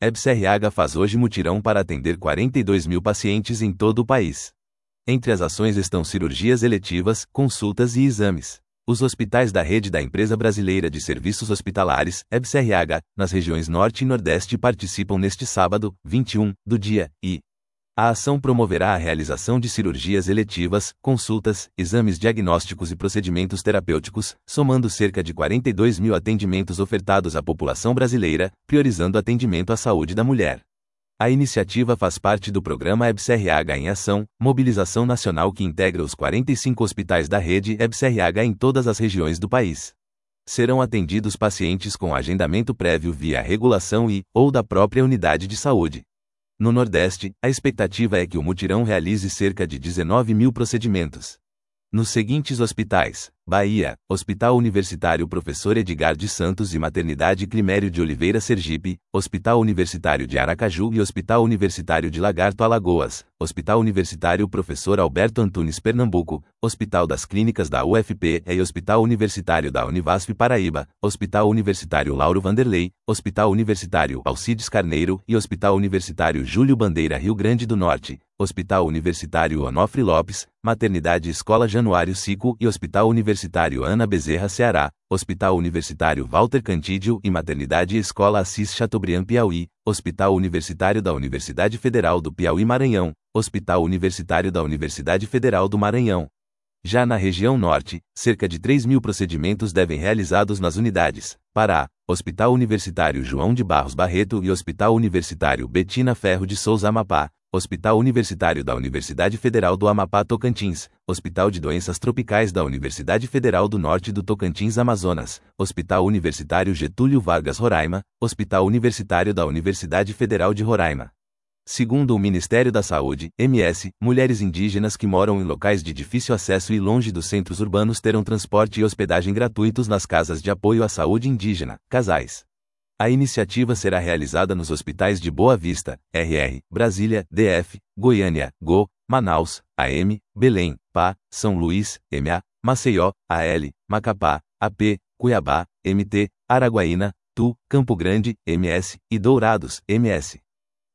EBSRH faz hoje mutirão para atender 42 mil pacientes em todo o país. Entre as ações estão cirurgias eletivas, consultas e exames. Os hospitais da rede da Empresa Brasileira de Serviços Hospitalares, EBSRH, nas regiões Norte e Nordeste participam neste sábado, 21, do dia, e a ação promoverá a realização de cirurgias eletivas, consultas, exames diagnósticos e procedimentos terapêuticos, somando cerca de 42 mil atendimentos ofertados à população brasileira, priorizando atendimento à saúde da mulher. A iniciativa faz parte do programa EBSRH em Ação, mobilização nacional que integra os 45 hospitais da rede EBSRH em todas as regiões do país. Serão atendidos pacientes com agendamento prévio via regulação ou da própria unidade de saúde. No Nordeste, a expectativa é que o mutirão realize cerca de 19 mil procedimentos. Nos seguintes hospitais: Bahia, Hospital Universitário Professor Edgar de Santos e Maternidade Climério de Oliveira Sergipe, Hospital Universitário de Aracaju e Hospital Universitário de Lagarto Alagoas, Hospital Universitário Professor Alberto Antunes Pernambuco, Hospital das Clínicas da UFP e Hospital Universitário da Univasf Paraíba, Hospital Universitário Lauro Vanderlei, Hospital Universitário Alcides Carneiro e Hospital Universitário Júlio Bandeira Rio Grande do Norte, Hospital Universitário Onofre Lopes, Maternidade Escola Januário Sico e Hospital Universitário Ana Bezerra Ceará, Hospital Universitário Walter Cantídio e Maternidade Escola Assis Chateaubriand Piauí, Hospital Universitário da Universidade Federal do Piauí Maranhão, Hospital Universitário da Universidade Federal do Maranhão. Já na região Norte, cerca de 3 mil procedimentos devem realizados nas unidades: Pará, Hospital Universitário João de Barros Barreto e Hospital Universitário Betina Ferro de Souza Amapá, Hospital Universitário da Universidade Federal do Amapá Tocantins, Hospital de Doenças Tropicais da Universidade Federal do Norte do Tocantins Amazonas, Hospital Universitário Getúlio Vargas Roraima, Hospital Universitário da Universidade Federal de Roraima. Segundo o Ministério da Saúde, MS, mulheres indígenas que moram em locais de difícil acesso e longe dos centros urbanos terão transporte e hospedagem gratuitos nas casas de apoio à saúde indígena, casais. A iniciativa será realizada nos hospitais de Boa Vista, RR, Brasília, DF, Goiânia, GO, Manaus, AM, Belém, PA, São Luís, MA, Maceió, AL, Macapá, AP, Cuiabá, MT, Araguaína, TU, Campo Grande, MS, e Dourados, MS.